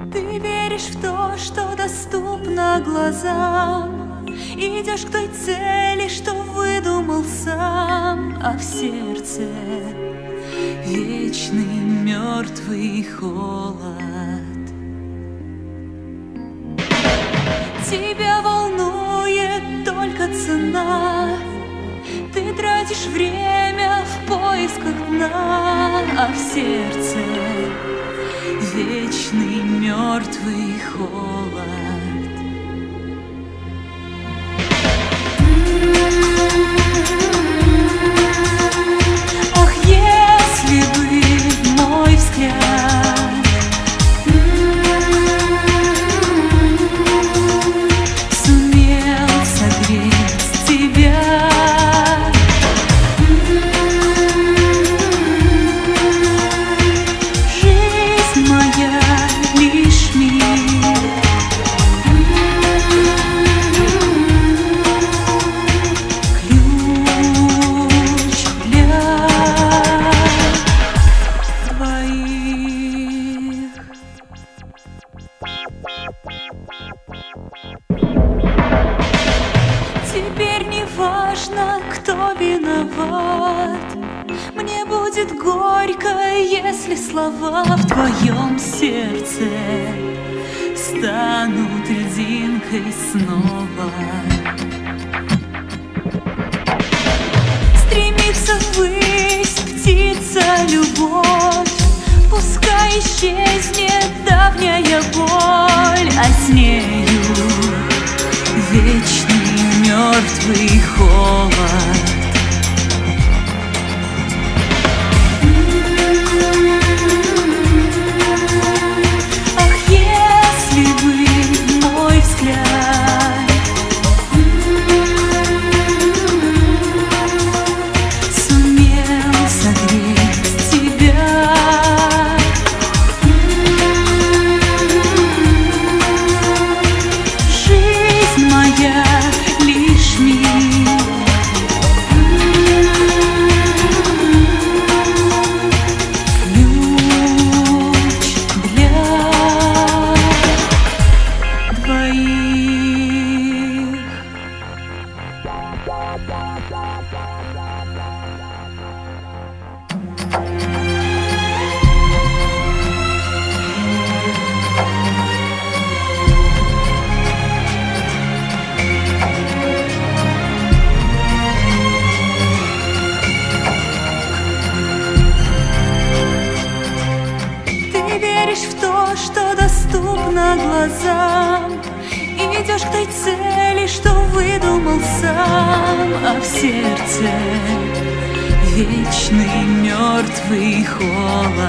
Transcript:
Ты веришь в то, что доступно глазам, идешь к той цели, что выдумал сам, а в сердце вечный мертвый холод. Тебя волнует только цена, ты тратишь время в поисках дна, а в сердце вечный мертвый холод. Ах, если бы мой взгляд сумел согреть тебя, жизнь моя лишь миг, ключ для двоих. Теперь не важно, кто виноват. Мне будет горько, если слова в твоем сердце станут льдинкой снова. Стремится ввысь птица любовь, пускай исчезнет давняя боль, а с нею вечный мертвый холод. Ах, если бы мой взгляд сумел согреть тебя, жизнь моя лишь миг, ключ для двоих. Ты веришь в то, что доступно глазам, идешь к той цели, что выдумал сам, а в сердце вечный мертвый холод.